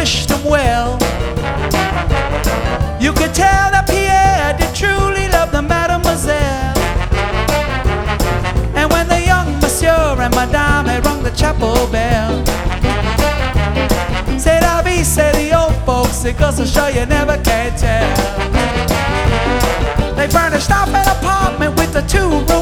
wished him well. You could tell that Pierre did truly love the mademoiselle. And when the young monsieur and madame had rung the chapel bell, c'est la vie, say the old folks, it goes to show you never can tell. They furnished off an apartment with a 2-room